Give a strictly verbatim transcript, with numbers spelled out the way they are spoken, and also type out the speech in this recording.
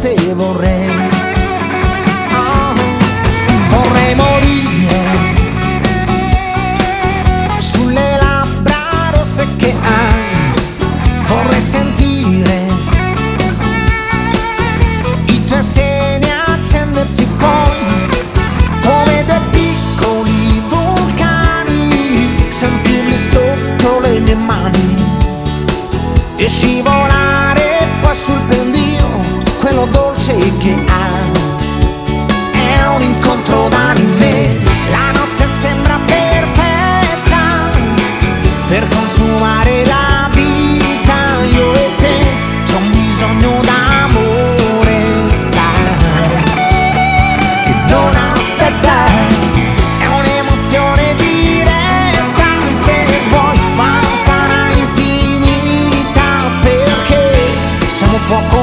te vorrei. Oh, vorrei morire sulle labbra rosse che hai, vorrei sentire i tuoi seni accendersi poi come due piccoli vulcani, sentirli sotto le mie mani e scivolare poi sul pendio, quello dolce che ha. È un incontro d'anime, la notte sembra perfetta per consumare la vita. Io e te c'ho bisogno d'amore, sai, che non aspetta. È un'emozione diretta se vuoi, ma non sarà infinita, perché siamo fuoco